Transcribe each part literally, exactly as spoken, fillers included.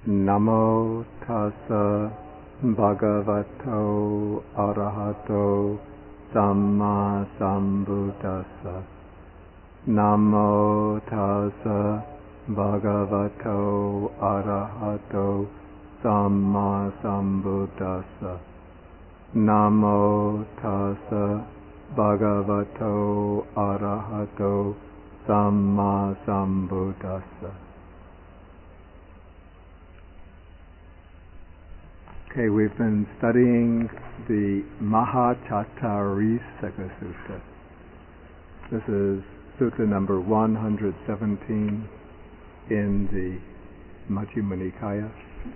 Namo tassa bhagavato arahato samma sambuddhassa. Namo tassa bhagavato arahato samma sambuddhassa. Namo tassa bhagavato arahato samma sambuddhassa. Okay, we've been studying the Mahachattarīsaka Sutta. This is Sutta number one hundred seventeen in the Majjhima Nikaya.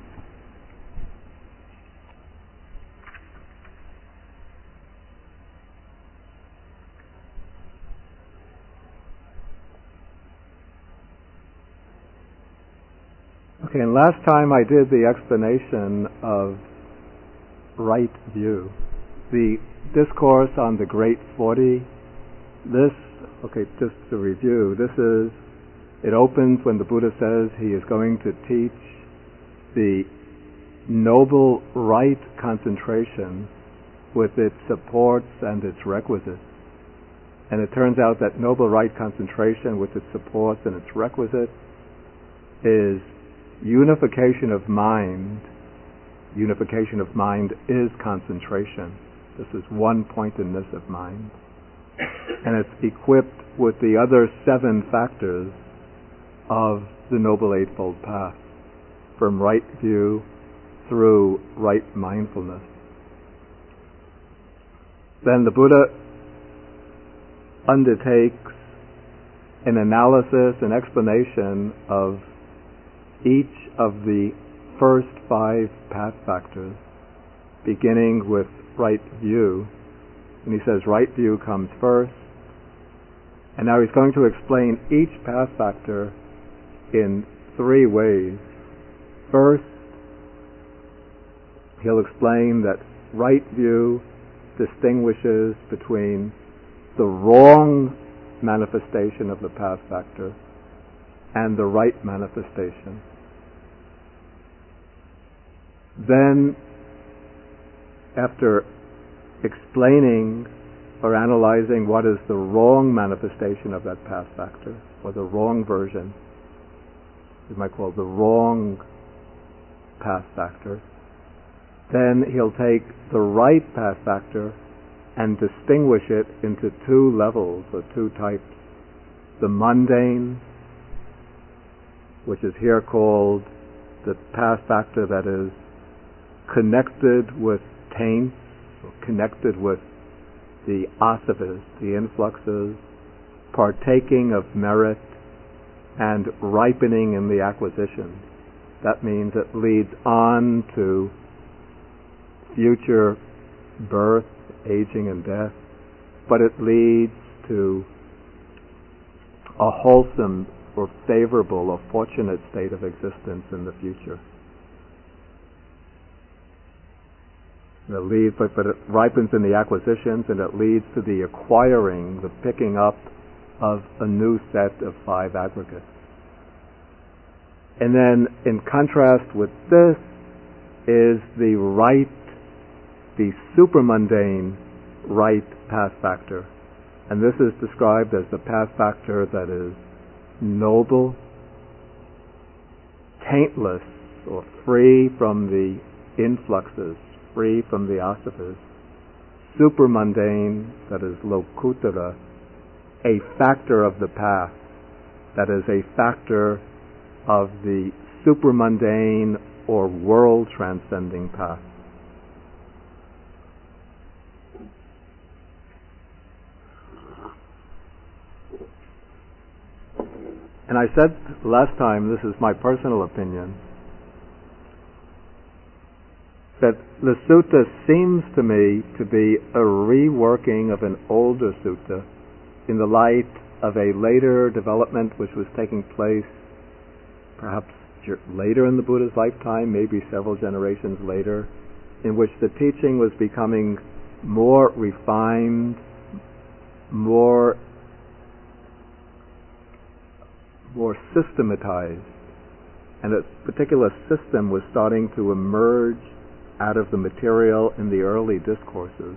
Okay, and last time I did the explanation of right view, the discourse on the Great Forty. This, okay, just to review, this is, it opens when the Buddha says he is going to teach the noble right concentration with its supports and its requisites. And it turns out that noble right concentration with its supports and its requisites is unification of mind. Unification of mind is concentration. This is one pointedness of mind. And it's equipped with the other seven factors of the Noble Eightfold Path, from right view through right mindfulness. Then the Buddha undertakes an analysis and explanation of each of the first five path factors, beginning with right view. And he says right view comes first. And now he's going to explain each path factor in three ways. First, he'll explain that right view distinguishes between the wrong manifestation of the path factor and the right manifestation. Then, after explaining or analyzing what is the wrong manifestation of that path factor, or the wrong version, we might call it the wrong path factor, then he'll take the right path factor and distinguish it into two levels or two types. The mundane, which is here called the path factor that is connected with taints, or connected with the asavas, the influxes, partaking of merit, and ripening in the acquisitions. That means it leads on to future birth, aging, and death, but it leads to a wholesome or favorable or fortunate state of existence in the future. It leads, but, but it ripens in the acquisitions, and it leads to the acquiring, the picking up of a new set of five aggregates. And then, in contrast with this, is the right, the supramundane right path factor. And this is described as the path factor that is noble, taintless, or free from the influxes, free from the asavas, supermundane, that is lokutara, a factor of the path, that is a factor of the supermundane or world transcending path. And I said last time, this is my personal opinion, that the sutta seems to me to be a reworking of an older sutta in the light of a later development which was taking place perhaps later in the Buddha's lifetime, maybe several generations later, in which the teaching was becoming more refined, more more systematized, and a particular system was starting to emerge out of the material in the early discourses.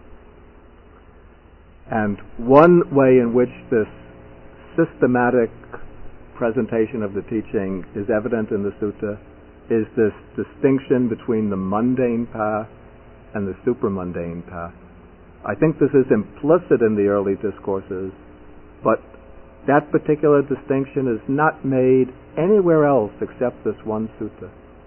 And one way in which this systematic presentation of the teaching is evident in the sutta is this distinction between the mundane path and the supramundane path. I think this is implicit in the early discourses, but that particular distinction is not made anywhere else except this one sutta.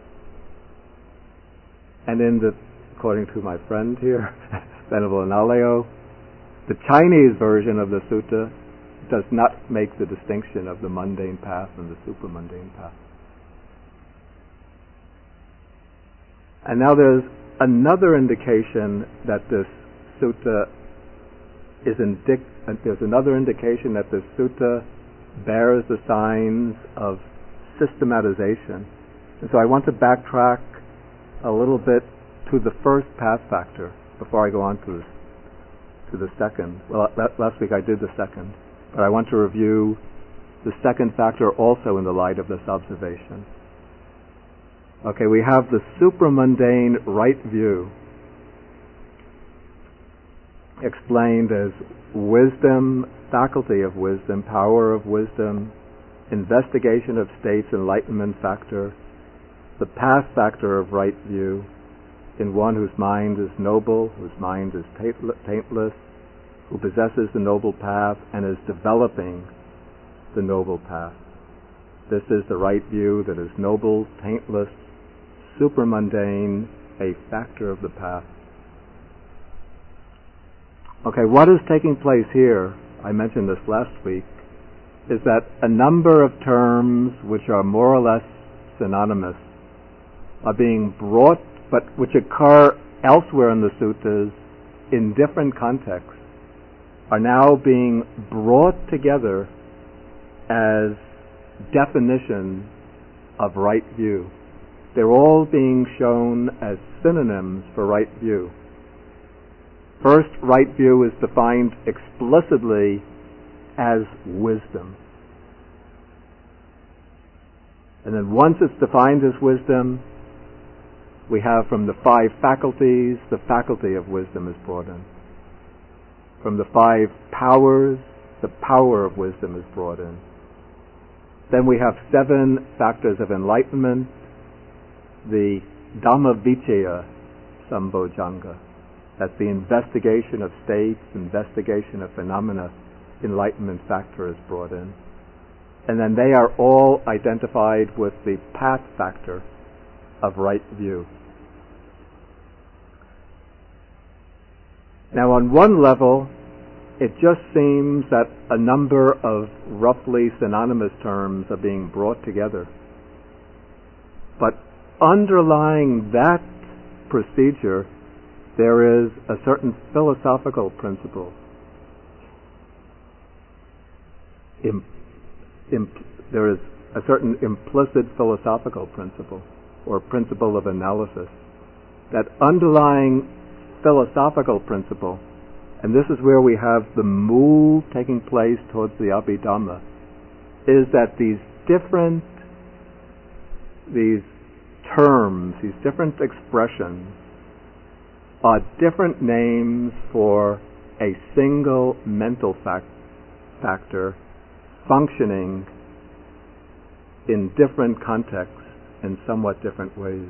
And in the, according to my friend here, Venerable Analayo, the Chinese version of the sutta does not make the distinction of the mundane path and the supramundane path. And now there's another indication that this sutta is indic- there's another indication that this sutta bears the signs of systematization. And so I want to backtrack a little bit to the first path factor before I go on to the, to the second. Well, last week I did the second, but I want to review the second factor also in the light of this observation. Okay, we have the supramundane right view explained as wisdom, faculty of wisdom, power of wisdom, investigation of states, enlightenment factor, the path factor of right view, in one whose mind is noble, whose mind is taintless, who possesses the noble path and is developing the noble path. This is the right view that is noble, taintless, supramundane, a factor of the path. Okay, what is taking place here, I mentioned this last week, is that a number of terms which are more or less synonymous are being brought, but which occur elsewhere in the suttas in different contexts, are now being brought together as definitions of right view. They're all being shown as synonyms for right view. First, right view is defined explicitly as wisdom. And then once it's defined as wisdom, we have from the five faculties, the faculty of wisdom is brought in. From the five powers, the power of wisdom is brought in. Then we have seven factors of enlightenment, the Dhammavicaya Sambojjhanga. That's the investigation of states, investigation of phenomena, enlightenment factor is brought in. And then they are all identified with the path factor of right view. Now on one level, it just seems that a number of roughly synonymous terms are being brought together. But underlying that procedure, there is a certain philosophical principle. Im- imp- there is a certain implicit philosophical principle, or principle of analysis. That underlying philosophical principle, and this is where we have the move taking place towards the Abhidhamma, is that these different, these terms, these different expressions, are different names for a single mental fact, factor functioning in different contexts in somewhat different ways.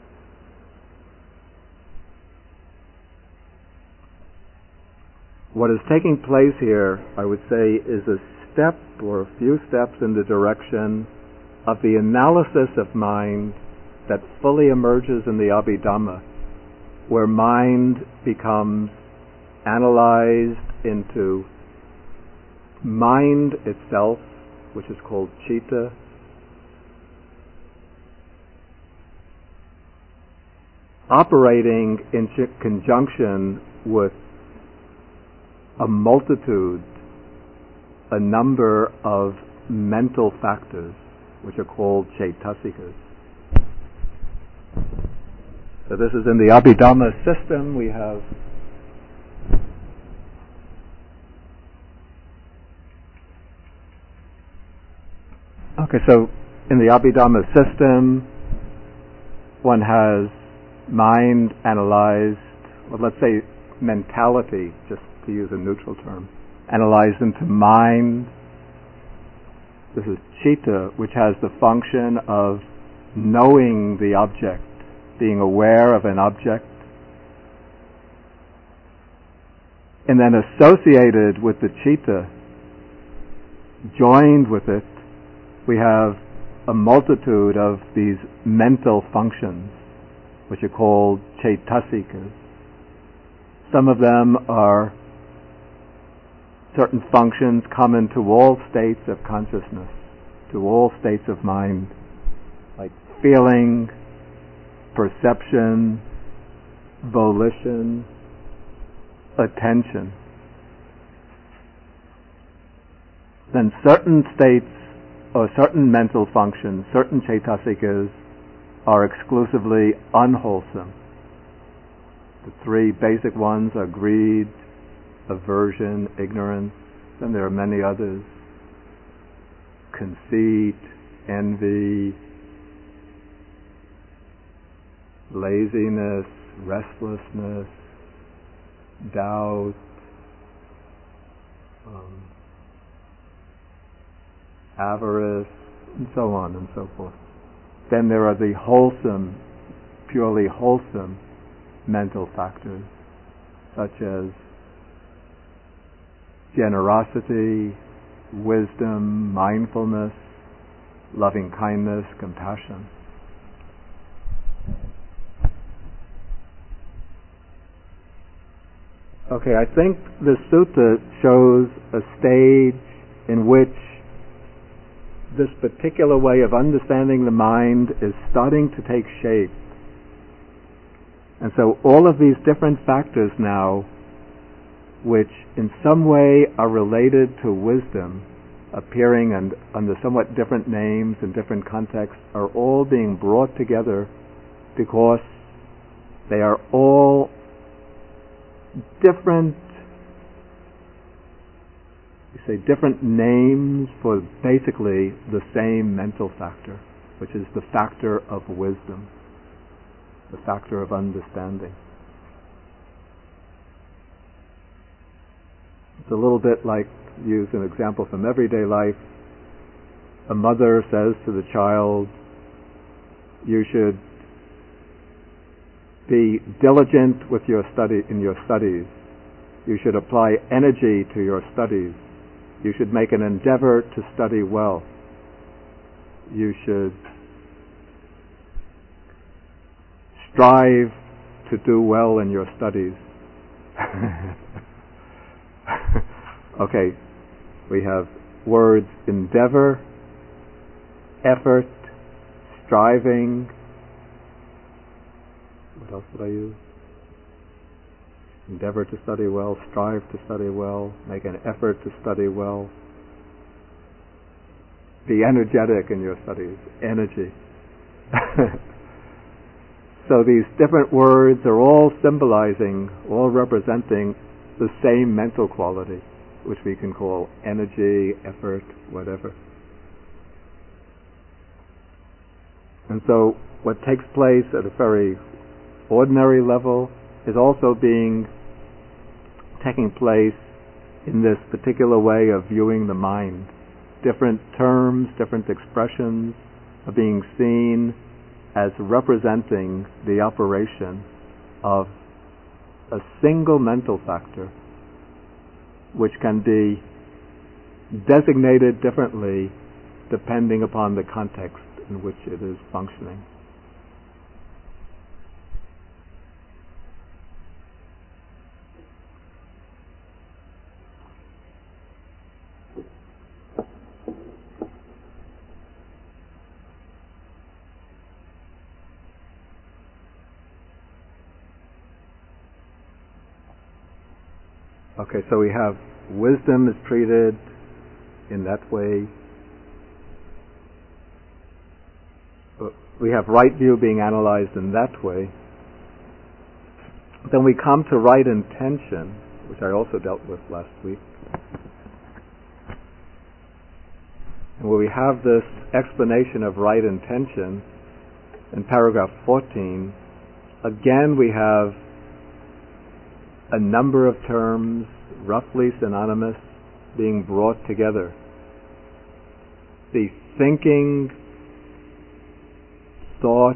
What is taking place here, I would say, is a step or a few steps in the direction of the analysis of mind that fully emerges in the Abhidhamma, where mind becomes analyzed into mind itself, which is called citta, operating in conjunction with a multitude, a number of mental factors, which are called chaitasikas. So this is in the Abhidhamma system. We have okay. So in the Abhidhamma system, one has mind analyzed, well, let's say mentality, just to use a neutral term, analyzed into mind. This is citta, which has the function of knowing the object, being aware of an object. And then associated with the citta, joined with it, we have a multitude of these mental functions, which are called ceitasikas. Some of them are certain functions common to all states of consciousness, to all states of mind, like feeling, perception, volition, attention. Then certain states or certain mental functions, certain ceitasikas, are exclusively unwholesome. The three basic ones are greed, aversion, ignorance. Then there are many others: conceit, envy, laziness, restlessness, doubt, um, avarice, and so on and so forth. Then there are the wholesome, purely wholesome mental factors, such as generosity, wisdom, mindfulness, loving kindness, compassion. Okay, I think the sutta shows a stage in which this particular way of understanding the mind is starting to take shape. And so all of these different factors now, which in some way are related to wisdom, appearing and under somewhat different names and different contexts, are all being brought together because they are all different, you say, different names for basically the same mental factor, which is the factor of wisdom, the factor of understanding. It's a little bit like, use an example from everyday life. A mother says to the child, you should be diligent with your study in your studies. You should apply energy to your studies. You should make an endeavor to study well. You should strive to do well in your studies. Okay, we have words endeavor, effort, striving. What else did I use? Endeavor to study well, strive to study well, make an effort to study well. Be energetic in your studies, energy. So these different words are all symbolizing, all representing the same mental quality, which we can call energy, effort, whatever. And so what takes place at a very ordinary level is also being taking place in this particular way of viewing the mind. Different terms, different expressions are being seen as representing the operation of a single mental factor, which can be designated differently depending upon the context in which it is functioning. Okay, so we have wisdom is treated in that way. We have right view being analyzed in that way. Then we come to right intention, which I also dealt with last week. And where we have this explanation of right intention in paragraph fourteen, again we have a number of terms, roughly synonymous, being brought together. The thinking, thought,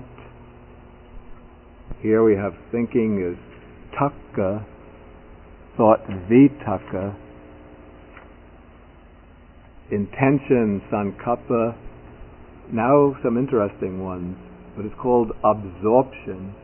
here we have thinking is taka, thought vitaka, intention sankappa, now some interesting ones, but it's called absorption.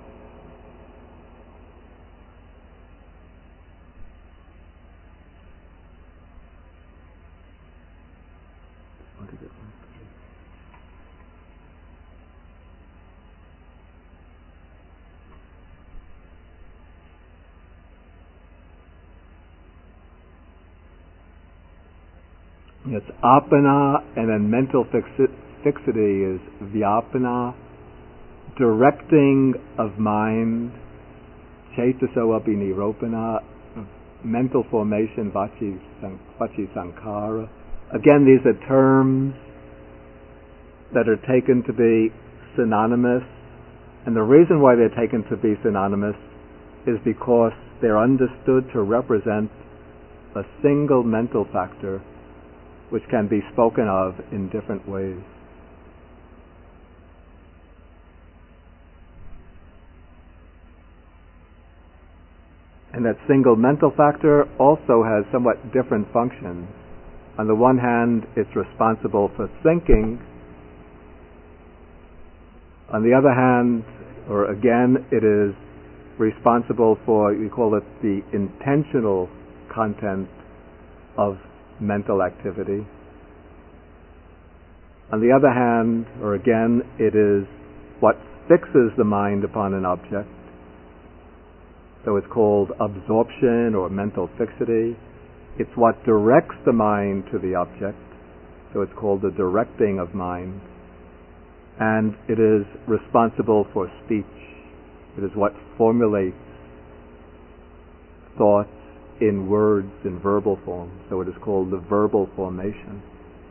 It's apana, and then mental fixi- fixity is vyapana, directing of mind, chetaso abhiniropana, mental formation, vachi, vachi sankara. Again, these are terms that are taken to be synonymous, and the reason why they're taken to be synonymous is because they're understood to represent a single mental factor which can be spoken of in different ways. And that single mental factor also has somewhat different functions. On the one hand, it's responsible for thinking. On the other hand, or again, it is responsible for, we call it the intentional content of mental activity. On the other hand, or again, it is what fixes the mind upon an object. So it's called absorption or mental fixity. It's what directs the mind to the object. So it's called the directing of mind. And it is responsible for speech. It is what formulates thoughts in words, in verbal form. So it is called the verbal formation.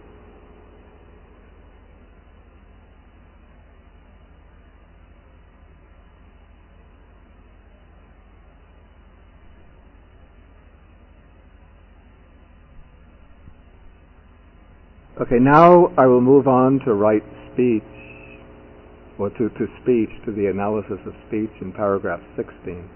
Okay, now I will move on to right speech, or to, to speech, to the analysis of speech in paragraph sixteen.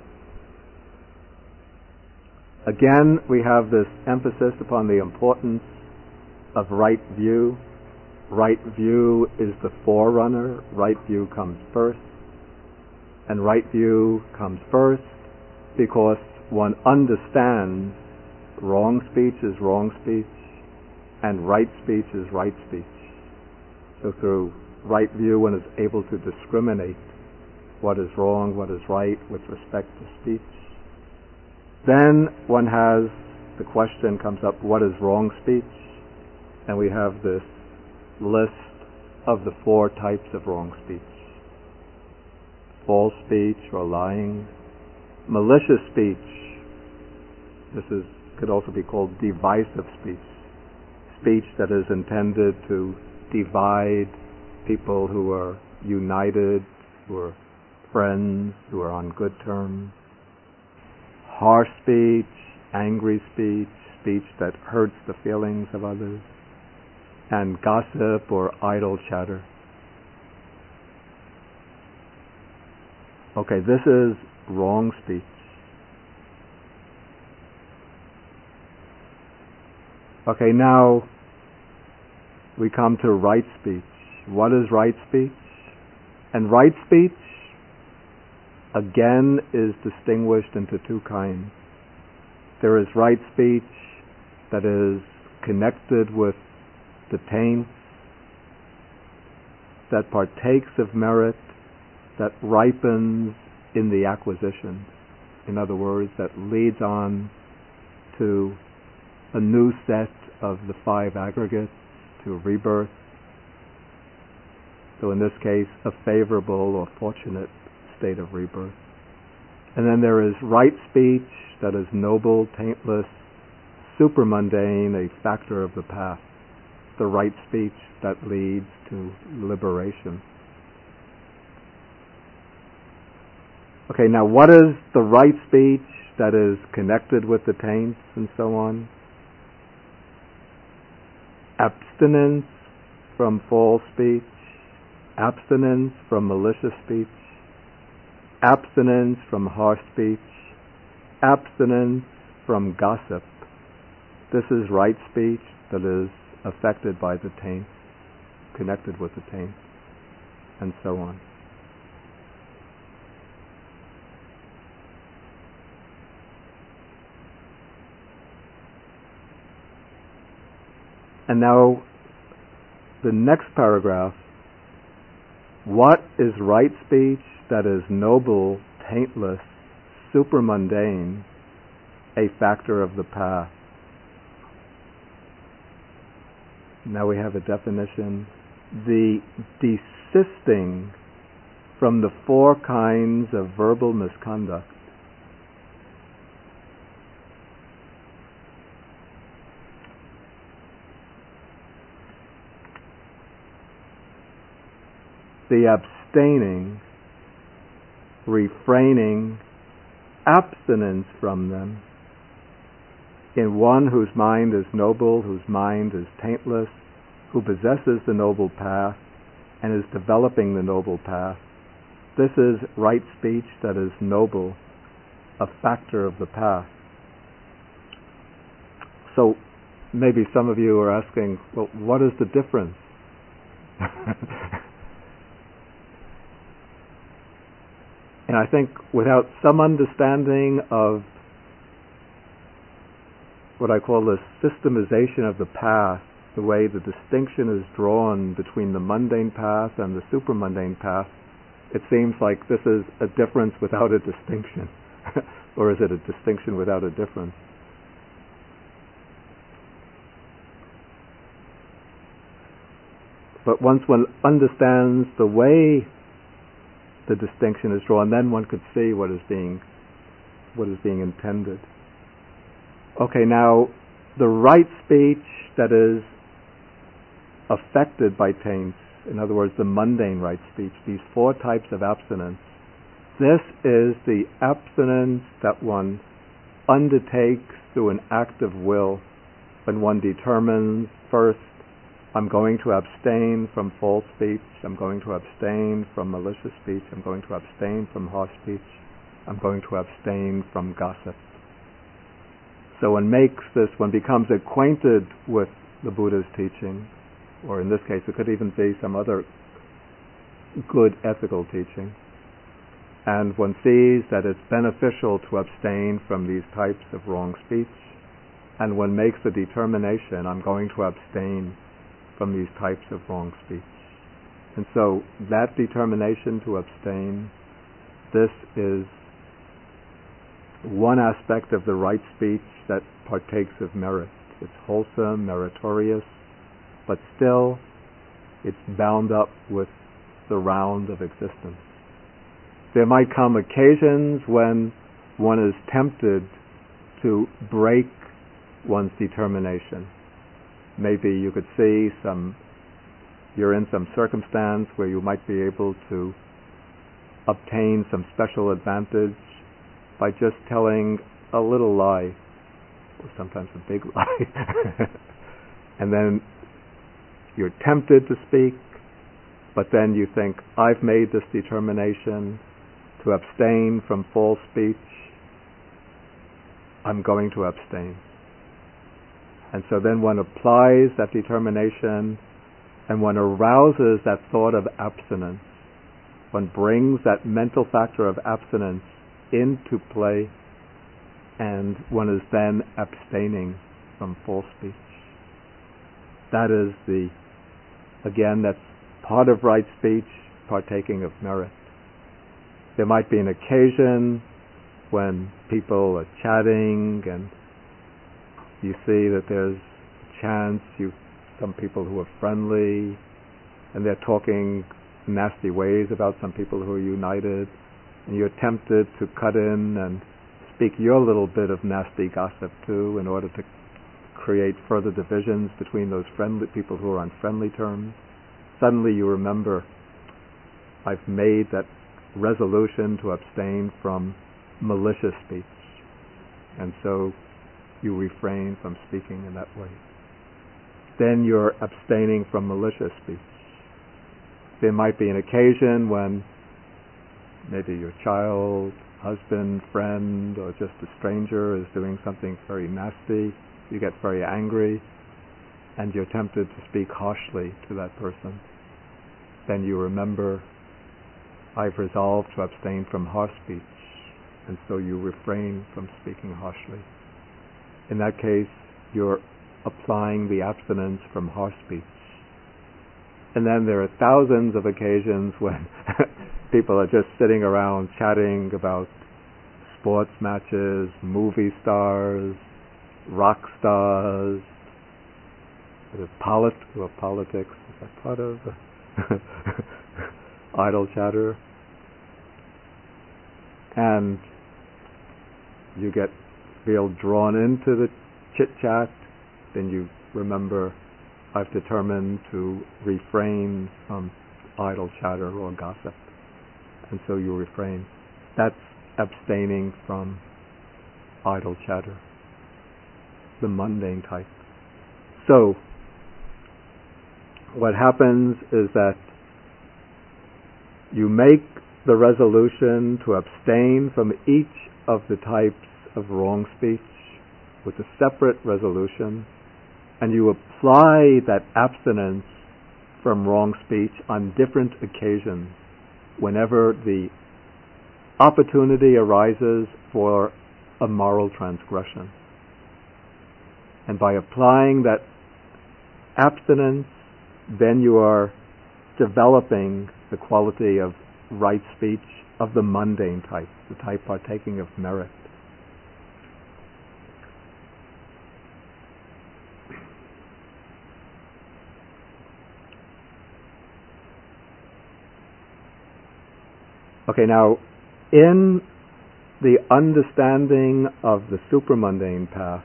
Again, we have this emphasis upon the importance of right view. Right view is the forerunner. Right view comes first. And right view comes first because one understands wrong speech is wrong speech and right speech is right speech. So through right view, one is able to discriminate what is wrong, what is right with respect to speech. Then one has, the question comes up, what is wrong speech? And we have this list of the four types of wrong speech. False speech or lying. Malicious speech. This is could also be called divisive speech. Speech that is intended to divide people who are united, who are friends, who are on good terms. Harsh speech, angry speech, speech that hurts the feelings of others, and gossip or idle chatter. Okay, this is wrong speech. Okay, now we come to right speech. What is right speech? And right speech, again, is distinguished into two kinds. There is right speech that is connected with the taint, that partakes of merit, that ripens in the acquisition. In other words, that leads on to a new set of the five aggregates, to rebirth. So in this case, a favorable or fortunate state of rebirth. And then there is right speech that is noble, taintless, supramundane, a factor of the path. the right speech that leads to liberation. Okay, now what is the right speech that is connected with the taints and so on? Abstinence from false speech, abstinence from malicious speech, abstinence from harsh speech, abstinence from gossip. This is right speech that is affected by the taint, connected with the taint, and so on. And now, the next paragraph, what is right speech that is noble, taintless, supramundane, a factor of the path? Now we have a definition. The desisting from the four kinds of verbal misconduct. The abstaining, refraining, abstinence from them in one whose mind is noble, whose mind is taintless, who possesses the noble path and is developing the noble path. This is right speech that is noble, a factor of the path. So maybe some of you are asking, well, what is the difference? And I think without some understanding of what I call the systemization of the path, the way the distinction is drawn between the mundane path and the supramundane path, it seems like this is a difference without a distinction. Or is it a distinction without a difference? But once one understands the way the distinction is drawn, then one could see what is being what is being intended. Okay, now the right speech that is affected by taints, in other words, the mundane right speech, these four types of abstinence, this is the abstinence that one undertakes through an act of will, when one determines, first, I'm going to abstain from false speech, I'm going to abstain from malicious speech, I'm going to abstain from harsh speech, I'm going to abstain from gossip. So one makes this, one becomes acquainted with the Buddha's teaching, or in this case it could even be some other good ethical teaching, and one sees that it's beneficial to abstain from these types of wrong speech, and one makes the determination, I'm going to abstain from these types of wrong speech. And so that determination to abstain, this is one aspect of the right speech that partakes of merit. It's wholesome, meritorious, but still it's bound up with the round of existence. There might come occasions when one is tempted to break one's determination. Maybe you could see some, you're in some circumstance where you might be able to obtain some special advantage by just telling a little lie, or sometimes a big lie. And then you're tempted to speak, but then you think, I've made this determination to abstain from false speech, I'm going to abstain. And so then one applies that determination and one arouses that thought of abstinence. One brings that mental factor of abstinence into play, and one is then abstaining from false speech. That is the, again, that's part of right speech, partaking of merit. There might be an occasion when people are chatting and you see that there's a chance, you, some people who are friendly, and they're talking nasty ways about some people who are united, and you're tempted to cut in and speak your little bit of nasty gossip too in order to create further divisions between those friendly people who are on friendly terms. Suddenly you remember, I've made that resolution to abstain from malicious speech, and so you refrain from speaking in that way. Then you're abstaining from malicious speech. There might be an occasion when maybe your child, husband, friend, or just a stranger is doing something very nasty. You get very angry, and you're tempted to speak harshly to that person. Then you remember, I've resolved to abstain from harsh speech, and so you refrain from speaking harshly. In that case, you're applying the abstinence from harsh speech. And then there are thousands of occasions when people are just sitting around chatting about sports matches, movie stars, rock stars, polit- well, politics. Is that part of idle chatter? And you get feel drawn into the chit-chat, then you remember, I've determined to refrain from idle chatter or gossip. And so you refrain. That's abstaining from idle chatter, the mundane type. So, what happens is that you make the resolution to abstain from each of the types of wrong speech with a separate resolution, and you apply that abstinence from wrong speech on different occasions whenever the opportunity arises for a moral transgression. And by applying that abstinence, then you are developing the quality of right speech of the mundane type, the type partaking of merit. Okay, now, in the understanding of the supramundane path,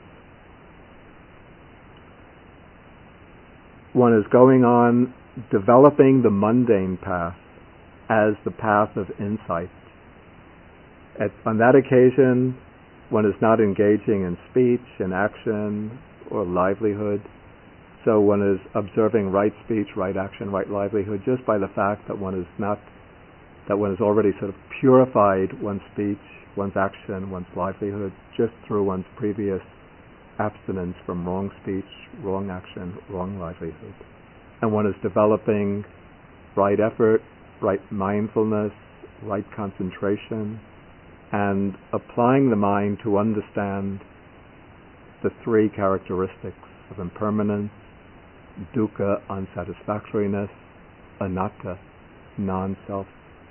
one is going on developing the mundane path as the path of insight. At, on that occasion, one is not engaging in speech, in action, or livelihood. So one is observing right speech, right action, right livelihood, just by the fact that one is not that one has already sort of purified one's speech, one's action, one's livelihood, just through one's previous abstinence from wrong speech, wrong action, wrong livelihood. And one is developing right effort, right mindfulness, right concentration, and applying the mind to understand the three characteristics of impermanence, dukkha, unsatisfactoriness, anatta, non-self.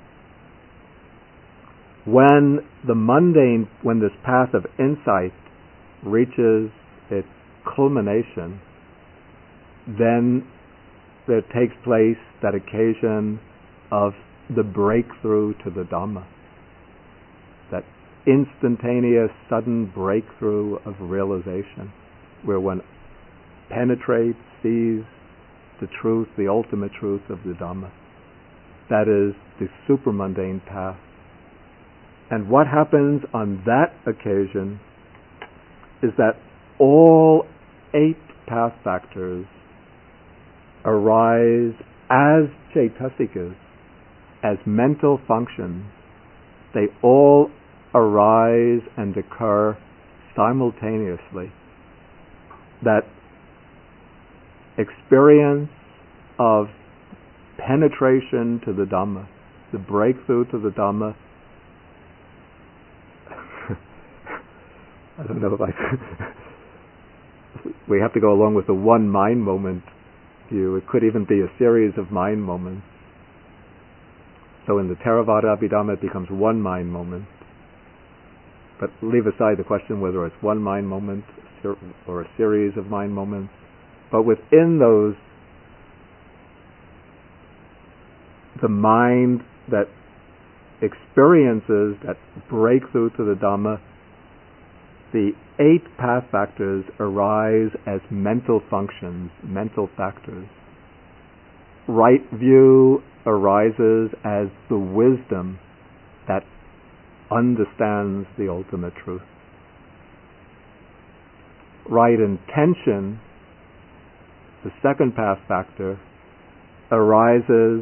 When the mundane, when this path of insight reaches its culmination, then there takes place that occasion of the breakthrough to the Dhamma, that instantaneous, sudden breakthrough of realization, where one penetrates, sees the truth, the ultimate truth of the Dhamma. That is the supramundane path. And what happens on that occasion is that all eight path factors arise as chaitasikas, as mental functions. They all arise and occur simultaneously. That experience of penetration to the Dhamma, the breakthrough to the Dhamma. I don't know if I we have to go along with the one mind moment view. It could even be a series of mind moments. So in the Theravada Abhidhamma it becomes one mind moment. But leave aside the question whether it's one mind moment or a series of mind moments. But within those, the mind that experiences that breakthrough to the Dhamma the eight path factors arise as mental functions, mental factors. Right view arises as the wisdom that understands the ultimate truth. Right intention, the second path factor, arises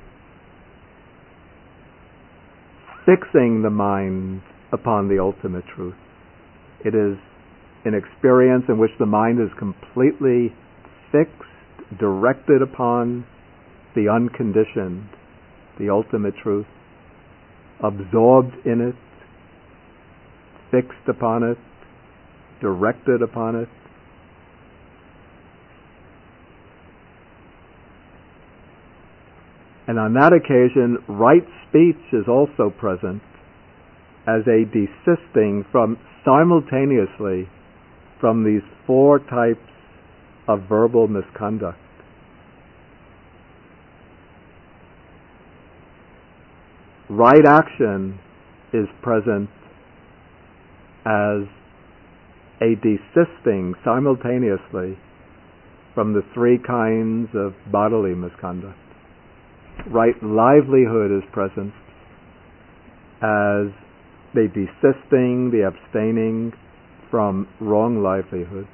fixing the mind upon the ultimate truth. It is an experience in which the mind is completely fixed, directed upon the unconditioned, the ultimate truth, absorbed in it, fixed upon it, directed upon it. And on that occasion, right speech is also present as a desisting from simultaneously from these four types of verbal misconduct. Right action is present as a desisting simultaneously from the three kinds of bodily misconduct. Right livelihood is present as the desisting, the abstaining from wrong livelihood.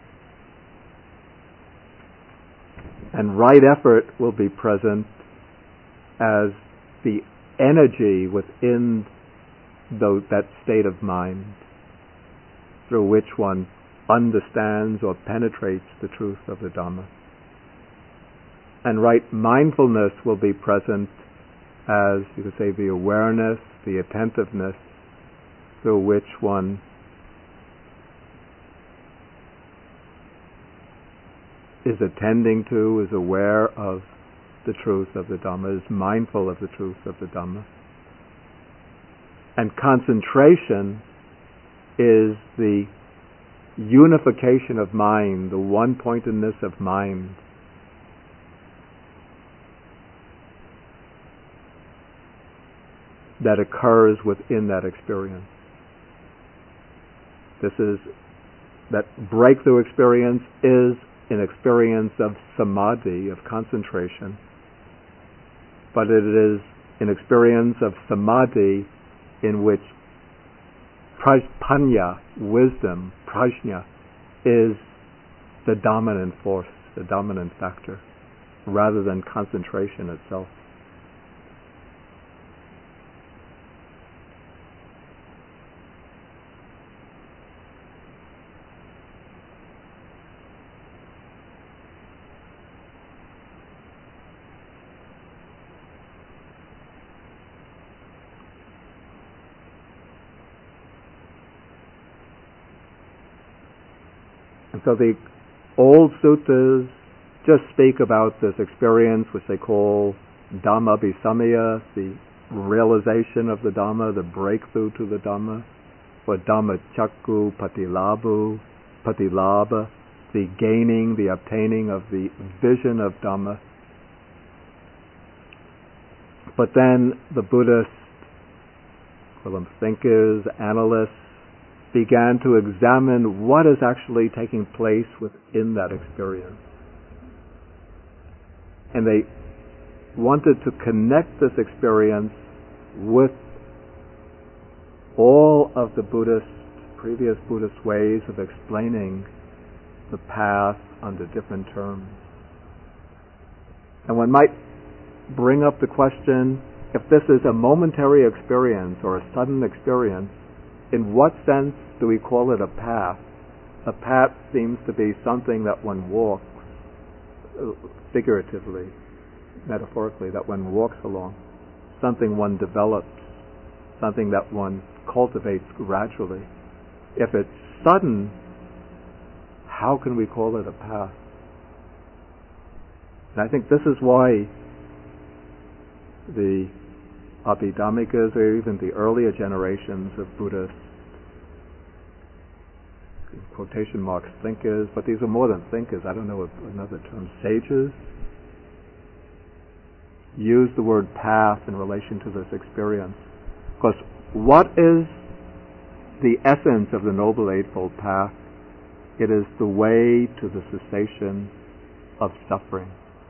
And right effort will be present as the energy within the, that state of mind through which one understands or penetrates the truth of the Dhamma. And right mindfulness will be present as, you could say, the awareness, the attentiveness through which one is attending to, is aware of the truth of the Dhamma, is mindful of the truth of the Dhamma. And concentration is the unification of mind, the one-pointedness of mind, that occurs within that experience. This is, that breakthrough experience is an experience of samadhi, of concentration, but it is an experience of samadhi in which prajna, wisdom, prajna, is the dominant force, the dominant factor, rather than concentration itself. And so the old suttas just speak about this experience which they call Dhamma Abhisamaya, the realization of the Dhamma, the breakthrough to the Dhamma, or Dhamma Chakku Patilabu, Patilabha, the gaining, the obtaining of the vision of Dhamma. But then the Buddhists, call them thinkers, analysts, began to examine what is actually taking place within that experience. And they wanted to connect this experience with all of the Buddhist, previous Buddhist ways of explaining the path under different terms. And one might bring up the question, if this is a momentary experience or a sudden experience, in what sense do we call it a path? A path seems to be something that one walks, figuratively, metaphorically, that one walks along, something one develops, something that one cultivates gradually. If it's sudden, how can we call it a path? And I think this is why the Abhidhammikas, or even the earlier generations of Buddhists, in quotation marks, thinkers, but these are more than thinkers, I don't know of another term, sages, use the word path in relation to this experience. Because what is the essence of the Noble Eightfold Path. It is the way to the cessation of suffering.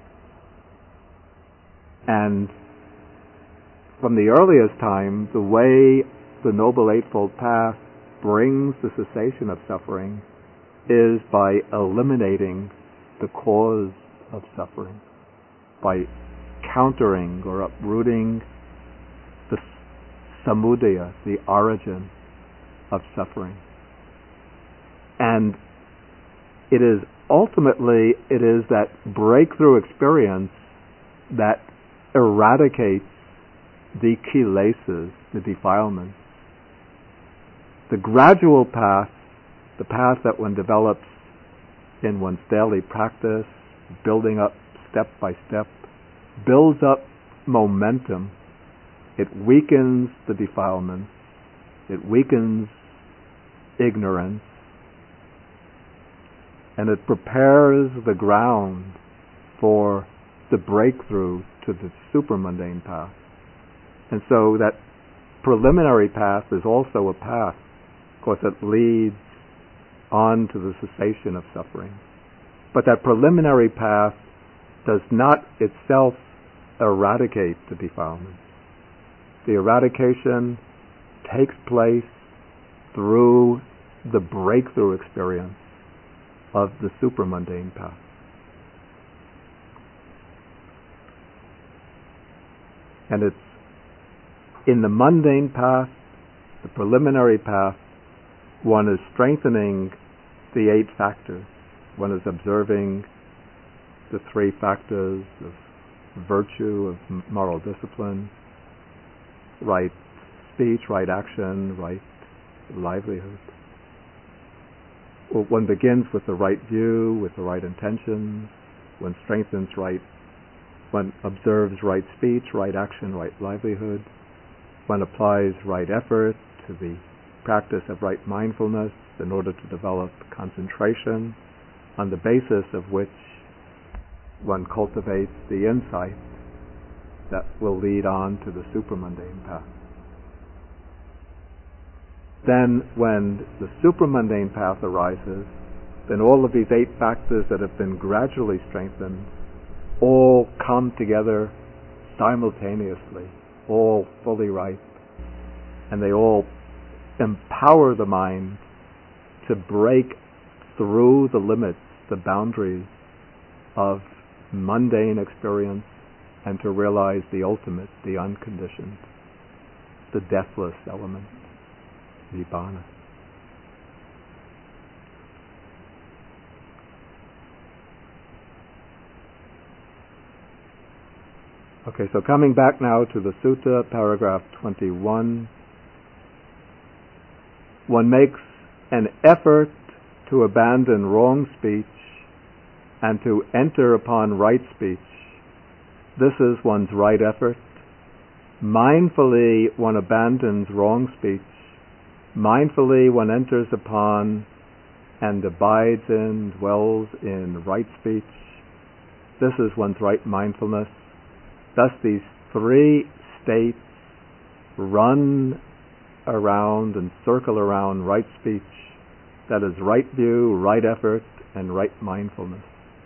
And from the earliest time, the way the Noble Eightfold Path brings the cessation of suffering is by eliminating the cause of suffering, by countering or uprooting the samudaya, the origin of suffering. And it is ultimately, it is that breakthrough experience that eradicates the kilesas, the defilements. The gradual path, the path that one develops in one's daily practice, building up step by step, builds up momentum. It weakens the defilements. It weakens ignorance. And it prepares the ground for the breakthrough to the supermundane path. And so that preliminary path is also a path. Of course, it leads on to the cessation of suffering. But that preliminary path does not itself eradicate the defilements. The eradication takes place through the breakthrough experience of the supermundane path. And it's in the mundane path, the preliminary path, one is strengthening the eight factors. One is observing the three factors of virtue, of moral discipline, right speech, right action, right livelihood. Well, one begins with the right view, with the right intentions. One strengthens right, one observes right speech, right action, right livelihood. One applies right effort to the practice of right mindfulness in order to develop concentration, on the basis of which one cultivates the insight that will lead on to the supermundane path. Then when the supermundane path arises, then all of these eight factors that have been gradually strengthened all come together simultaneously, all fully ripe, and they all empower the mind to break through the limits, the boundaries of mundane experience, and to realize the ultimate, the unconditioned, the deathless element, Nibbana. Okay, so coming back now to the sutta, paragraph twenty-one. One makes an effort to abandon wrong speech and to enter upon right speech. This is one's right effort. Mindfully one abandons wrong speech. Mindfully one enters upon and abides in, dwells in right speech. This is one's right mindfulness. Thus these three states run around and circle around right speech. That is right view, right effort, and right mindfulness.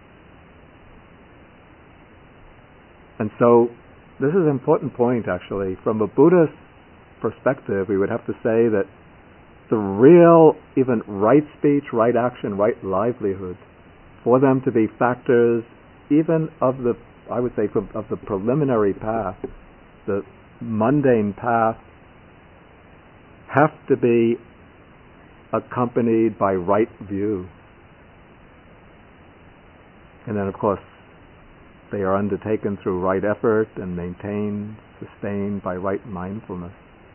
And so this is an important point actually. From a Buddhist perspective, we would have to say that the real, even right speech, right action, right livelihood, for them to be factors even of the, I would say, of the preliminary path, the mundane path, have to be accompanied by right view. And then of course they are undertaken through right effort and maintained, sustained by right mindfulness.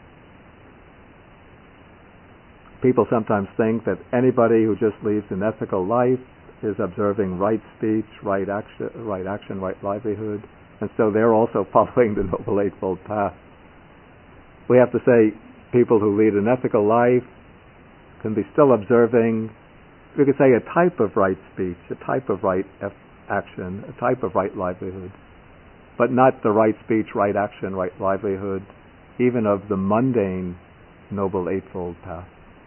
People sometimes think that anybody who just leads an ethical life is observing right speech, right action, right action, right livelihood, and so they're also following the Noble Eightfold Path. We have to say people who lead an ethical life can be still observing, we could say, a type of right speech, a type of right action, a type of right livelihood, but not the right speech, right action, right livelihood, even of the mundane Noble Eightfold Path.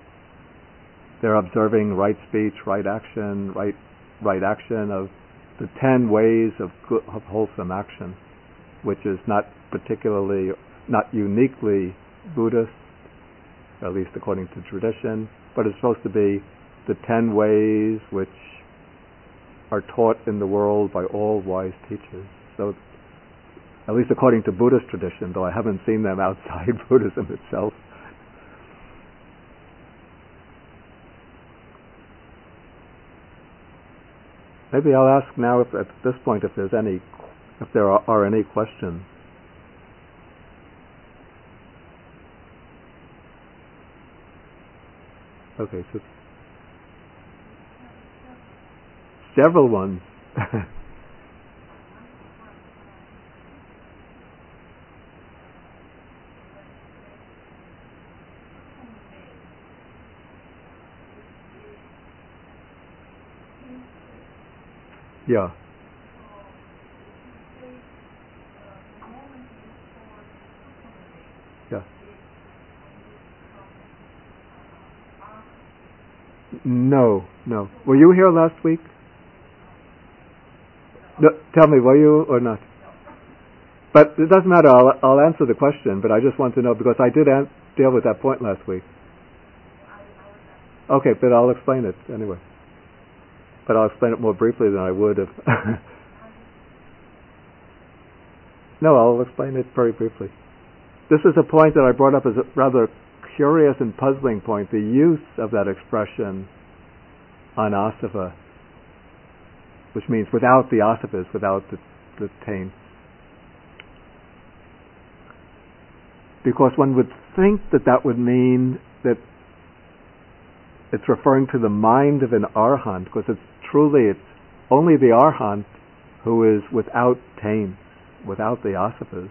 They're observing right speech, right action, right right action of the ten ways of, good, of wholesome action, which is not particularly, not uniquely Buddhist, at least according to tradition, but it's supposed to be the ten ways which are taught in the world by all wise teachers. So, at least according to Buddhist tradition, though I haven't seen them outside Buddhism itself. Maybe I'll ask now, if, at this point, if there's any, if there are, are any questions. Okay, so several ones. Yeah. Yeah. No, no. Were you here last week? No, tell me, were you or not? But it doesn't matter. I'll, I'll answer the question, but I just want to know, because I did an- deal with that point last week. Okay, but I'll explain it anyway. But I'll explain it more briefly than I would if... No, I'll explain it very briefly. This is a point that I brought up as a rather curious and puzzling point, the use of that expression anasava, which means without the asavas, without the, the taint. Because one would think that that would mean that it's referring to the mind of an arhat, because it's truly, it's only the arhat who is without taint, without the asavas.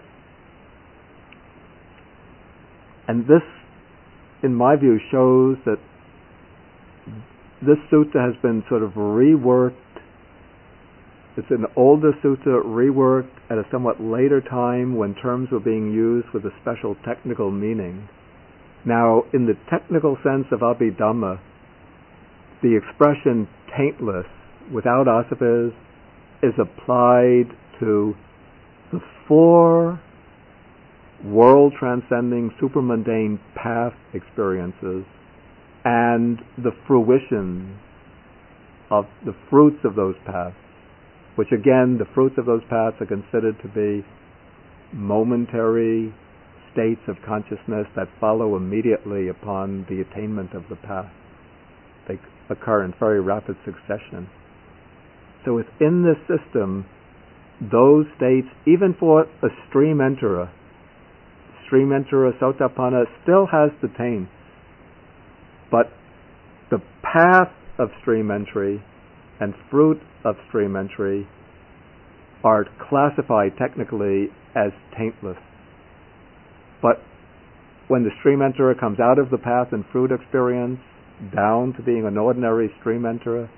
And this, in my view, shows that this sutta has been sort of reworked. It's an older sutta reworked at a somewhat later time when terms were being used with a special technical meaning. Now, in the technical sense of Abhidhamma, the expression taintless, without asavas, is applied to the four world-transcending, supramundane path experiences and the fruition of the fruits of those paths, which again, the fruits of those paths are considered to be momentary states of consciousness that follow immediately upon the attainment of the path. They occur in very rapid succession. So within this system, those states, even for a stream enterer, stream enterer Sotapanna still has the taint, but the path of stream entry and fruit of stream entry are classified technically as taintless. But when the stream enterer comes out of the path and fruit experience down to being an ordinary stream enterer,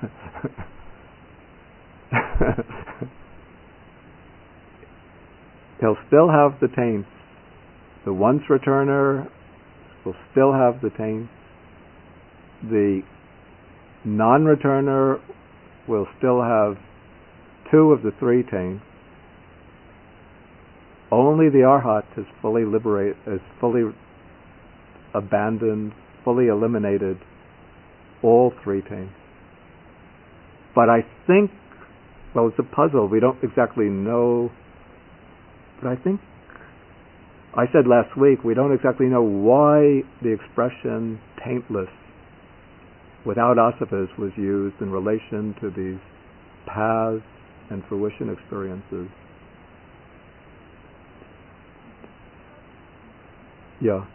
he'll still have the taint. The once returner will still have the taint. The non-returner will still have two of the three taints. Only the arhat is fully liberated, is fully abandoned, fully eliminated all three taints. But I think, well, it's a puzzle. We don't exactly know. But I think, I said last week, we don't exactly know why the expression taintless without asavas was used in relation to these paths and fruition experiences. Yeah.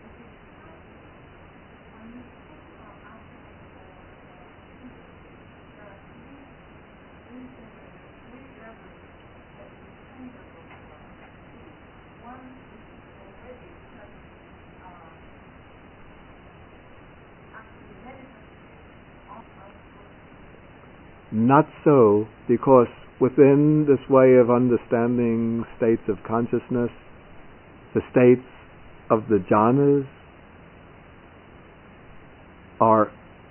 Not so, because within this way of understanding states of consciousness, the states of the jhanas are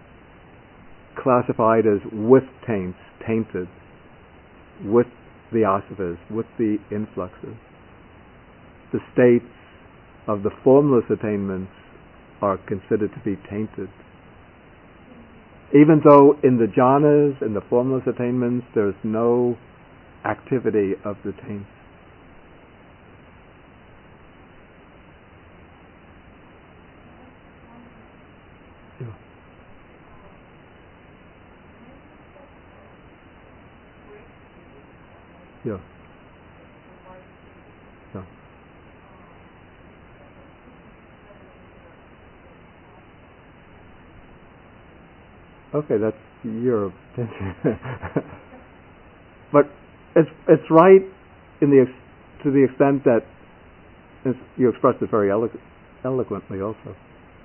classified as with taints, tainted, with the asavas, with the influxes. The states of the formless attainments are considered to be tainted. Even though in the jhanas, in the formless attainments, there's no activity of the taints. Yeah. Yeah. Yeah. Okay, that's your opinion. But it's it's right in the ex- to the extent that it's, you expressed it very elo- eloquently also.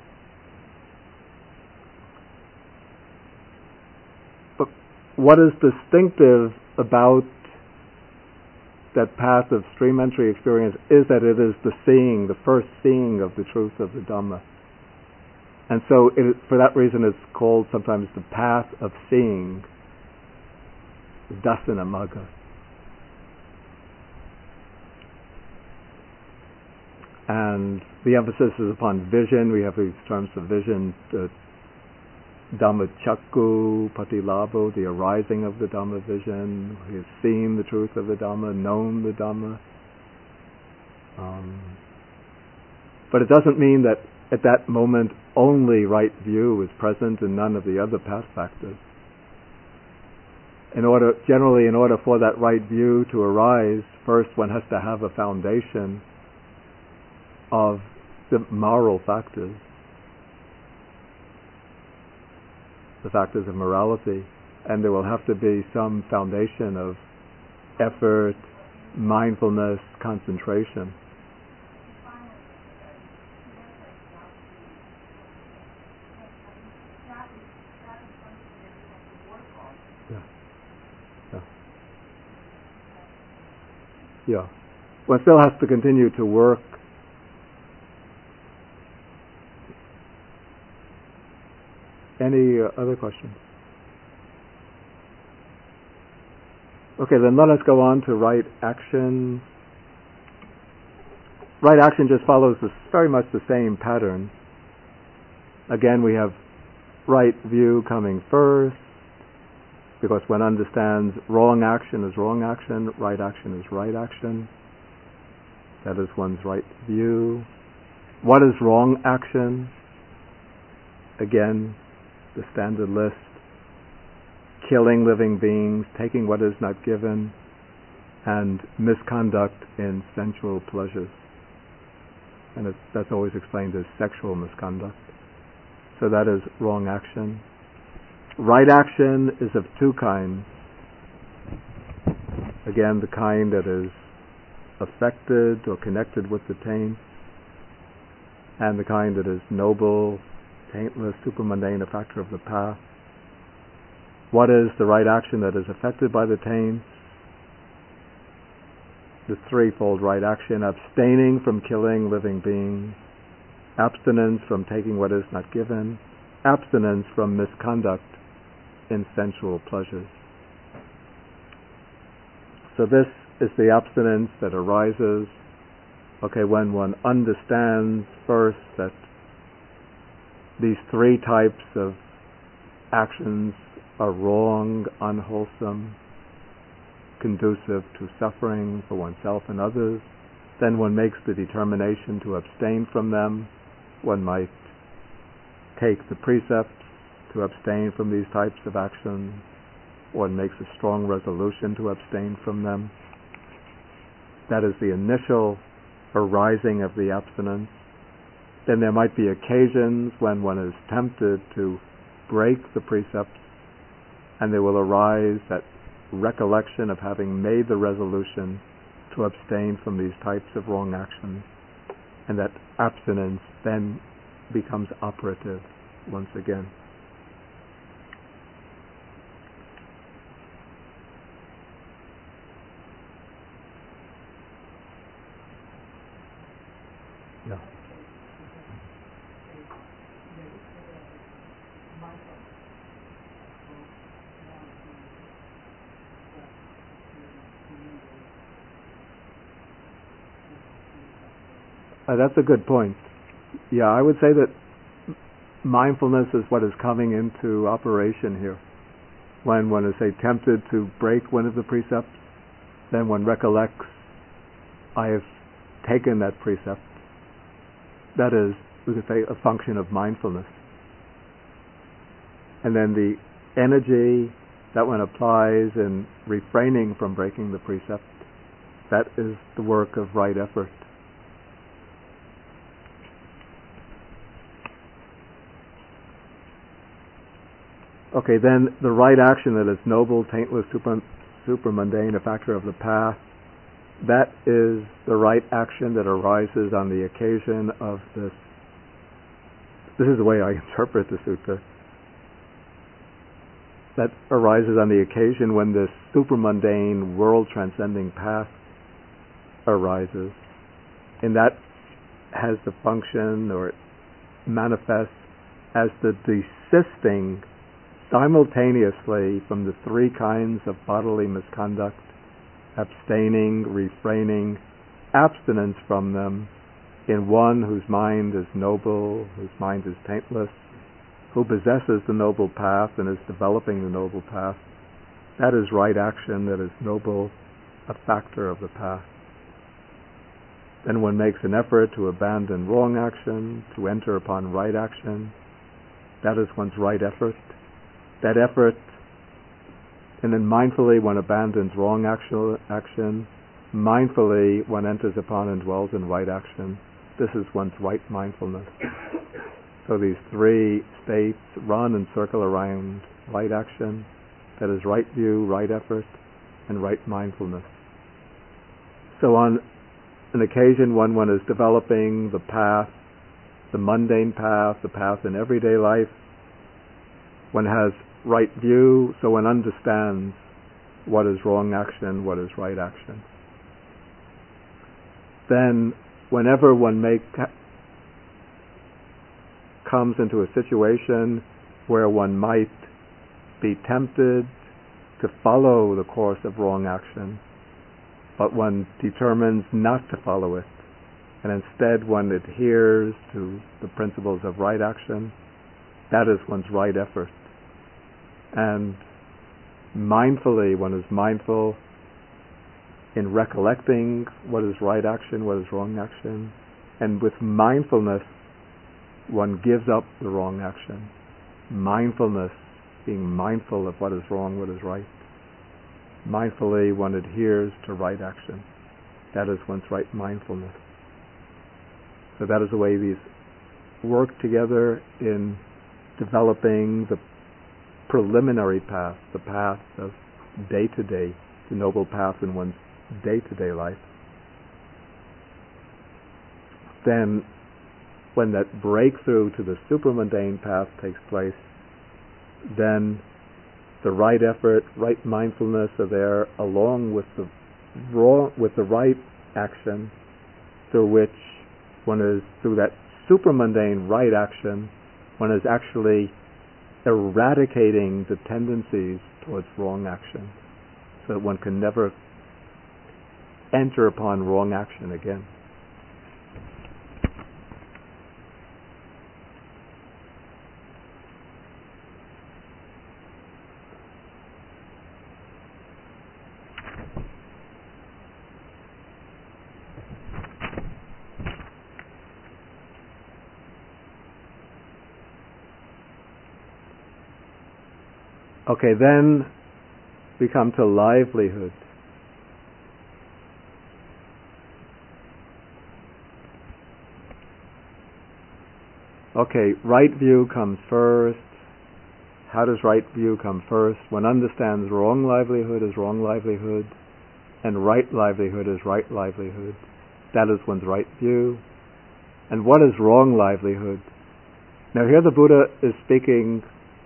But what is distinctive about that path of stream entry experience is that it is the seeing, the first seeing of the truth of the Dhamma. And so it, for that reason it's called sometimes the path of seeing, Dasana Magga. And the emphasis is upon vision. We have these terms of vision, the Dhamma Chakku, Patilabho, the arising of the Dhamma vision. He has seen the truth of the Dhamma, known the Dhamma. Um, but it doesn't mean that at that moment only right view is present and none of the other path factors. In order, generally, in order for that right view to arise, first one has to have a foundation of the moral factors, the factors of morality, and there will have to be some foundation of effort, mindfulness, concentration. Yeah. Yeah. Yeah. One still has to continue to work. Any uh, other questions? Okay, then let us go on to right action. Right action just follows this, very much the same pattern. Again, we have right view coming first, because one understands wrong action is wrong action, right action is right action. That is one's right view. What is wrong action? Again, the standard list: killing living beings, taking what is not given, and misconduct in sensual pleasures. And it's, that's always explained as sexual misconduct. So that is wrong action. Right action is of two kinds. Again, the kind that is affected or connected with the taint, and the kind that is noble, taintless, supermundane, a factor of the path. What is the right action that is affected by the taints? The threefold right action: abstaining from killing living beings, abstinence from taking what is not given, abstinence from misconduct in sensual pleasures. So this is the abstinence that arises, okay, when one understands first that these three types of actions are wrong, unwholesome, conducive to suffering for oneself and others. Then one makes the determination to abstain from them. One might take the precepts to abstain from these types of actions. One makes a strong resolution to abstain from them. That is the initial arising of the abstinence. Then there might be occasions when one is tempted to break the precepts, and there will arise that recollection of having made the resolution to abstain from these types of wrong actions, and that abstinence then becomes operative once again. Yeah. Uh, that's a good point. Yeah, I would say that mindfulness is what is coming into operation here. When one is, say, tempted to break one of the precepts, then one recollects, I have taken that precept. That is, we could say, a function of mindfulness. And then the energy that one applies in refraining from breaking the precept, that is the work of right effort. Okay, then the right action that is noble, taintless, super, super mundane, a factor of the path, that is the right action that arises on the occasion of this. This is the way I interpret the sutta. That arises on the occasion when this super mundane, world transcending path arises. And that has the function, or it manifests as the desisting simultaneously from the three kinds of bodily misconduct: abstaining, refraining, abstinence from them, in one whose mind is noble, whose mind is taintless, who possesses the noble path and is developing the noble path. That is right action, that is noble, a factor of the path. Then one makes an effort to abandon wrong action, to enter upon right action. That is one's right effort. That effort, and then mindfully one abandons wrong action, action. Mindfully one enters upon and dwells in right action. This is one's right mindfulness. So these three states run and circle around right action, that is right view, right effort, and right mindfulness. So on an occasion when one is developing the path, the mundane path, the path in everyday life, one has right view, so one understands what is wrong action, what is right action. Then whenever one make, comes into a situation where one might be tempted to follow the course of wrong action, but one determines not to follow it, and instead one adheres to the principles of right action, that is one's right effort. And mindfully, one is mindful in recollecting what is right action, what is wrong action, and with mindfulness one gives up the wrong action. Mindfulness, being mindful of what is wrong, what is right. Mindfully one adheres to right action. That is one's right mindfulness. So that is the way these work together in developing the preliminary path, the path of day-to-day, the noble path in one's day-to-day life. Then when that breakthrough to the supramundane path takes place, then the right effort, right mindfulness are there along with the raw, with the right action, through which one is, through that supramundane right action, one is actually eradicating the tendencies towards wrong action, so that one can never enter upon wrong action again. Okay, then we come to livelihood. Okay, right view comes first. How does right view come first? One understands wrong livelihood is wrong livelihood, and right livelihood is right livelihood. That is one's right view. And what is wrong livelihood? Now here the Buddha is speaking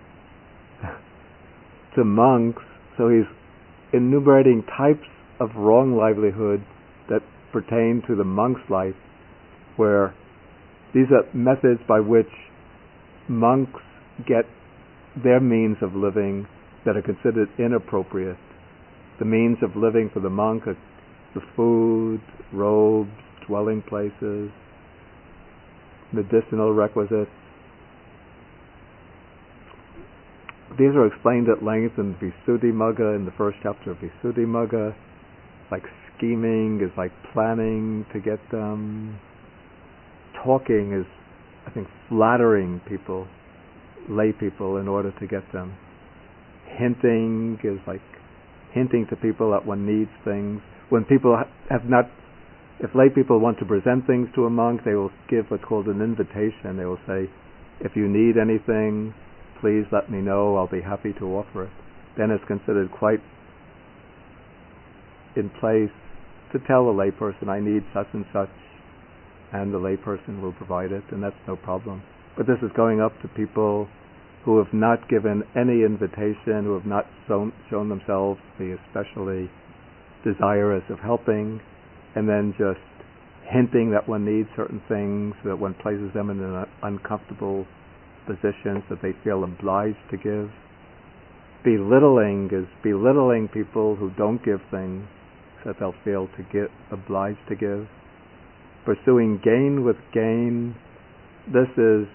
to monks, so he's enumerating types of wrong livelihood that pertain to the monk's life, where these are methods by which monks get their means of living that are considered inappropriate. The means of living for the monk are the food, robes, dwelling places, medicinal requisites. These are explained at length in Visuddhimagga, in the first chapter of Visuddhimagga. Like scheming is like planning to get them. Talking is, I think, flattering people, lay people, in order to get them. Hinting is like hinting to people that one needs things. When people have not, if lay people want to present things to a monk, they will give what's called an invitation. They will say, if you need anything, please let me know, I'll be happy to offer it. Then it's considered quite in place to tell a layperson, I need such and such, and the layperson will provide it, and that's no problem. But this is going up to people who have not given any invitation, who have not shown, shown themselves to be especially desirous of helping, and then just hinting that one needs certain things, so that one places them in an uncomfortable position so that they feel obliged to give. Belittling is belittling people who don't give things so that they'll feel to get obliged to give. Pursuing gain with gain, this is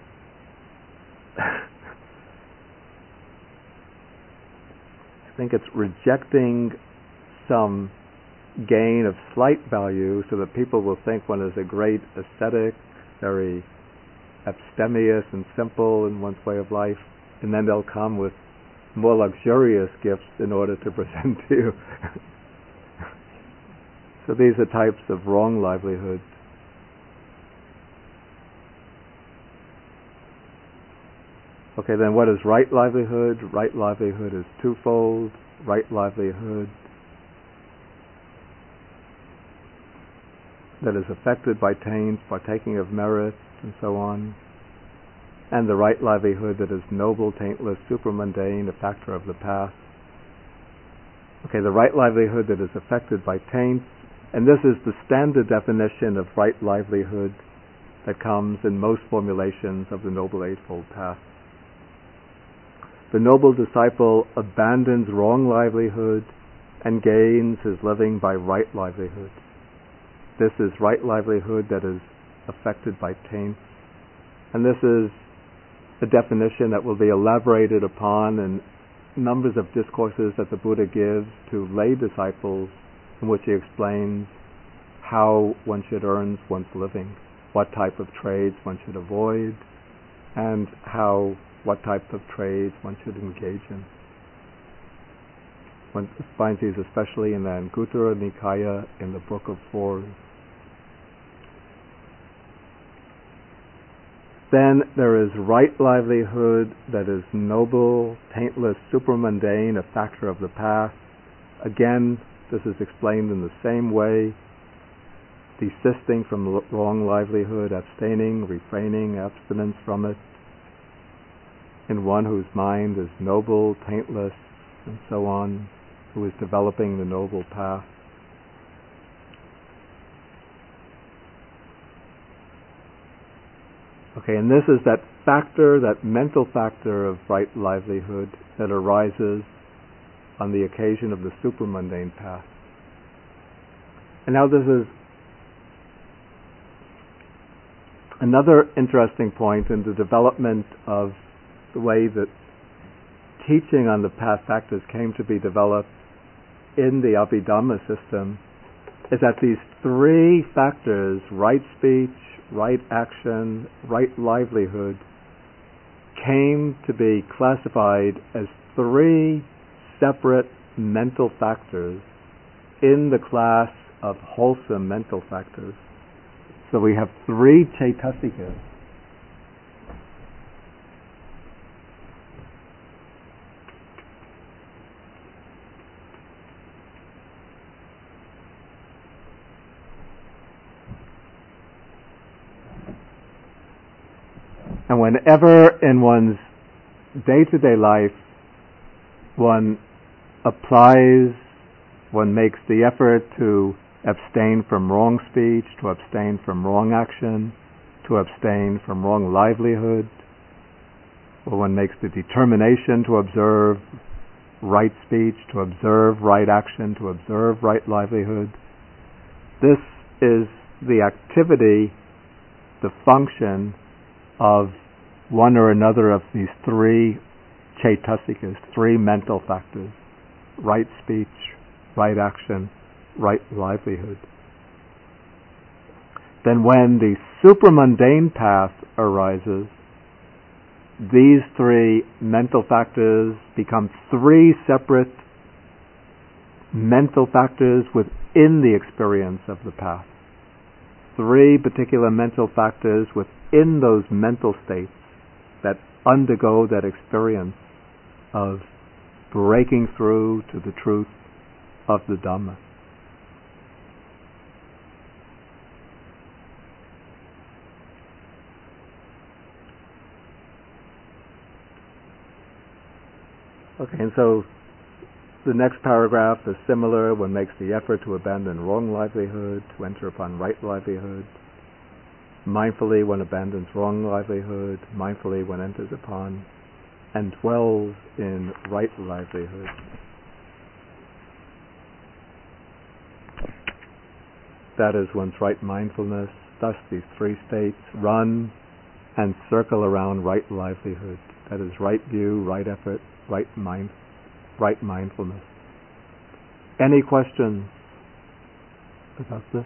I think it's rejecting some gain of slight value so that people will think one is a great ascetic, very abstemious and simple in one's way of life, and then they'll come with more luxurious gifts in order to present to you. So these are types of wrong livelihoods. Okay, then what is right livelihood? Right livelihood is twofold. Right livelihood that is affected by taints, partaking of merits, and so on. And the right livelihood that is noble, taintless, supramundane, a factor of the path. Okay, the right livelihood that is affected by taints, and this is the standard definition of right livelihood that comes in most formulations of the Noble Eightfold Path. The noble disciple abandons wrong livelihood and gains his living by right livelihood. This is right livelihood that is affected by taints. And this is a definition that will be elaborated upon in numbers of discourses that the Buddha gives to lay disciples, in which he explains how one should earn one's living, what type of trades one should avoid, and how what type of trades one should engage in. One finds these especially in the Anguttara Nikaya in the Book of Fours. Then there is right livelihood that is noble, taintless, supramundane, a factor of the path. Again, this is explained in the same way. Desisting from wrong livelihood, abstaining, refraining, abstinence from it, in one whose mind is noble, taintless, and so on, who is developing the noble path. Okay, and this is that factor, that mental factor of right livelihood that arises on the occasion of the supramundane path. And now this is another interesting point in the development of the way that teaching on the path factors came to be developed in the Abhidhamma system, is that these three factors, right speech, right action, right livelihood, came to be classified as three separate mental factors in the class of wholesome mental factors. So we have three chaitasikas. And whenever in one's day-to-day life one applies, one makes the effort to abstain from wrong speech, to abstain from wrong action, to abstain from wrong livelihood, or one makes the determination to observe right speech, to observe right action, to observe right livelihood, this is the activity the function of one or another of these three chaitasikas, three mental factors: right speech, right action, right livelihood. Then when the supramundane path arises, these three mental factors become three separate mental factors within the experience of the path. Three particular mental factors within those mental states that undergo that experience of breaking through to the truth of the Dhamma. Okay, and so the next paragraph is similar. One makes the effort to abandon wrong livelihood, to enter upon right livelihood. Mindfully one abandons wrong livelihood, mindfully one enters upon and dwells in right livelihood. That is one's right mindfulness. Thus these three states run and circle around right livelihood. That is right view, right effort, right mind, right mindfulness. Any questions about this?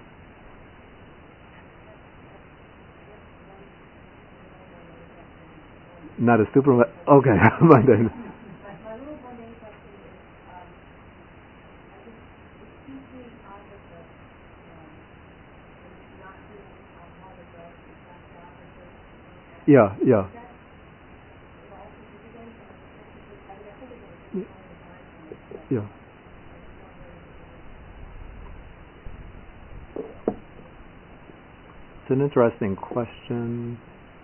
Not a super. Okay, Monday. My little mundane question is, um, I just, it's hugely opposite. Um, it's not doing alcoholic drugs, it's not the opposite. Yeah, yeah. Is that it all significant? I mean, I think it's a different kind of mindfulness. Yeah. It's an interesting question.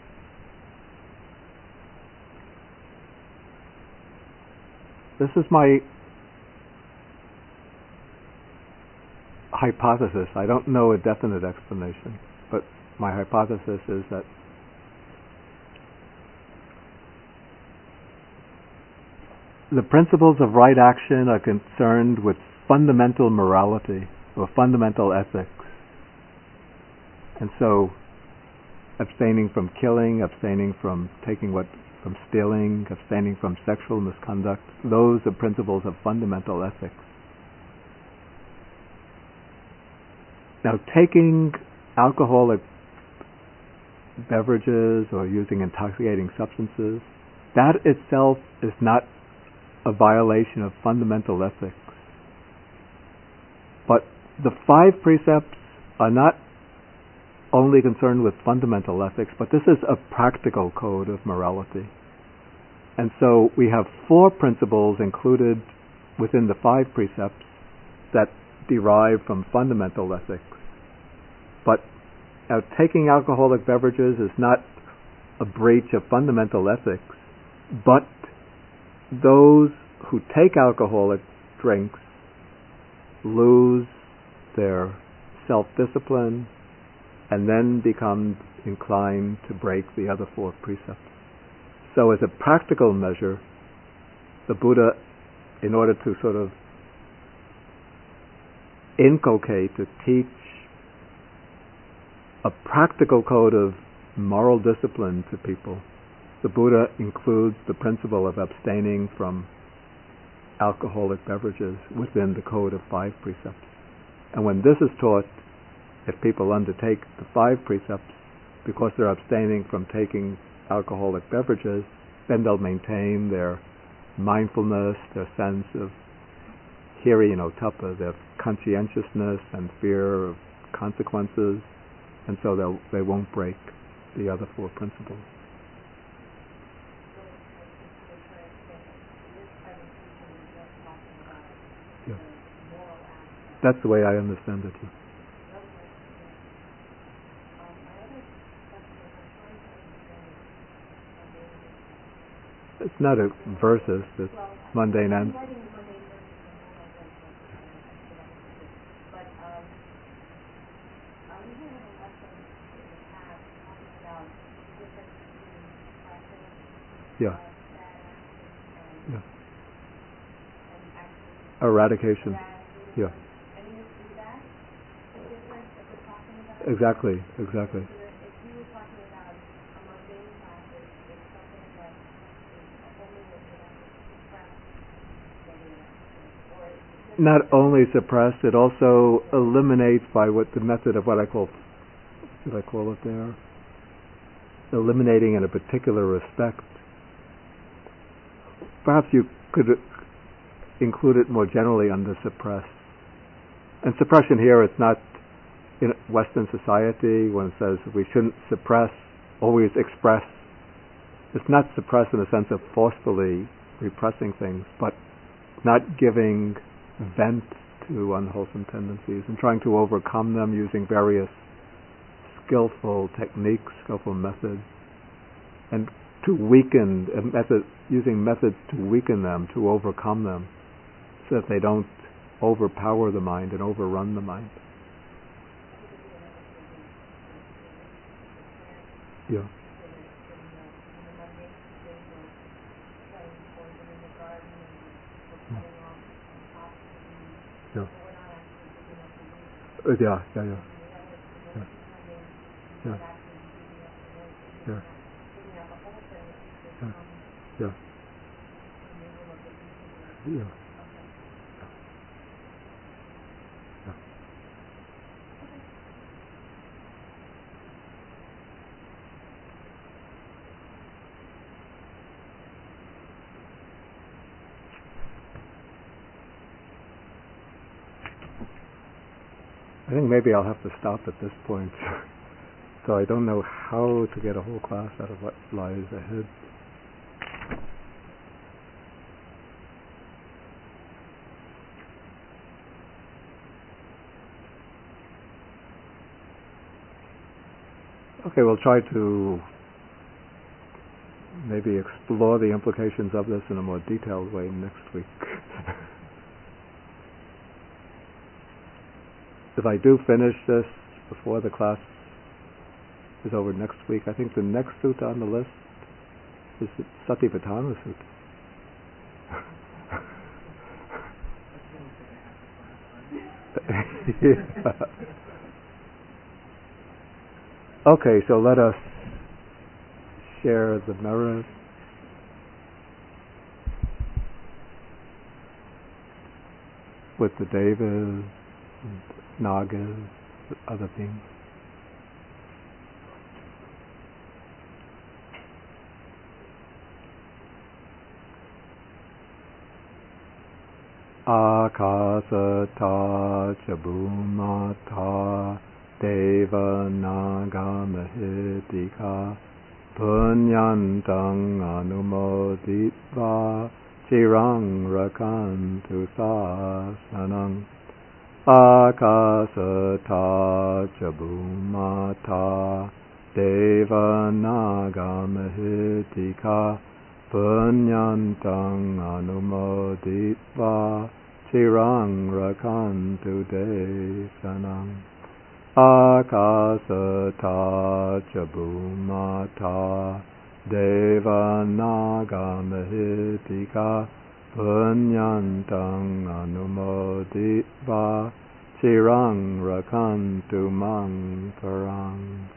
This is my hypothesis. I don't know a definite explanation, but my hypothesis is that the principles of right action are concerned with fundamental morality or fundamental ethics. And so abstaining from killing, abstaining from taking what from stealing, abstaining from sexual misconduct, those are principles of fundamental ethics. Now, taking alcoholic beverages or using intoxicating substances, that itself is not a violation of fundamental ethics. But the five precepts are not only concerned with fundamental ethics, but this is a practical code of morality. And so we have four principles included within the five precepts that derive from fundamental ethics. But now, taking alcoholic beverages is not a breach of fundamental ethics, but those who take alcoholic drinks lose their self-discipline and then become inclined to break the other four precepts. So as a practical measure, the Buddha, in order to sort of inculcate, to teach a practical code of moral discipline to people, the Buddha includes the principle of abstaining from alcoholic beverages within the code of five precepts. And when this is taught, if people undertake the five precepts, because they're abstaining from taking alcoholic beverages, then they'll maintain their mindfulness, their sense of hiri and ottappa, their conscientiousness and fear of consequences, and so they'll, they won't break the other four principles. Yeah. That's the way I understand it. It's not a versus, it's well, mundane ends. But um, uh, we had a lesson in the past talking about the difference between passion, yeah. uh, bad action, and, yeah. and action. Eradication. Eradication. Yeah. And is, is that the difference that we're talking about? Exactly, exactly. If you were talking not only suppress, it also eliminates by what the method of what I call, what did I call it there? Eliminating in a particular respect. Perhaps you could include it more generally under suppress. And suppression here, it's not in Western society when it says we shouldn't suppress, always express. It's not suppress in the sense of forcefully repressing things, but not giving vent to unwholesome tendencies and trying to overcome them using various skillful techniques, skillful methods, and to weaken uh, method, using methods to weaken them, to overcome them, so that they don't overpower the mind and overrun the mind. Yeah. Yeah. Uh, yeah, yeah, yeah. Yeah. Yeah. Yeah. Yeah. Yeah. Yeah. I think maybe I'll have to stop at this point. So I don't know how to get a whole class out of what lies ahead. Okay, we'll try to maybe explore the implications of this in a more detailed way next week. If I do finish this before the class is over next week, I think the next sutta on the list is the Satipatthana Sutta. Yeah. Okay, so let us share the merit. With the devas, and nagas, other beings. Akasata cha bhumata deva naga mahitika punyantang anumoditva chirang rakantu sasanang. Akasata cha bhumata deva naga mahitika punyantang anumoditva chirang rakantu desanam. Akasata cha bhumata deva naga mahitika punyantang anumoditva chirang rakantu mang parang.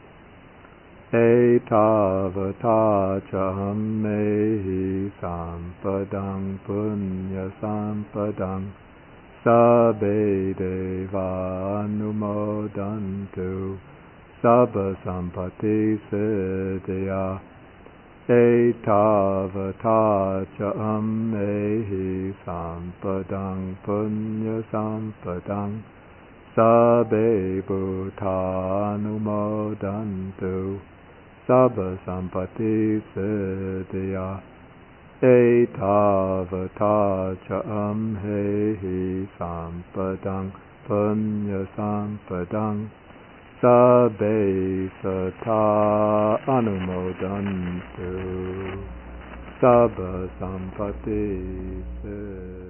Etavata chaham mehi sampadang punya sampadang sabbe deva anumodantu sabba sampati siddhya. Etavata chaham mehi sampadang punya sampadang sabbe bhuta anumodantu sabba sampati siddhya. Etavata cham hehi sampadang punya sampadang sabbe sata anumodantu sabba sampati siddhya.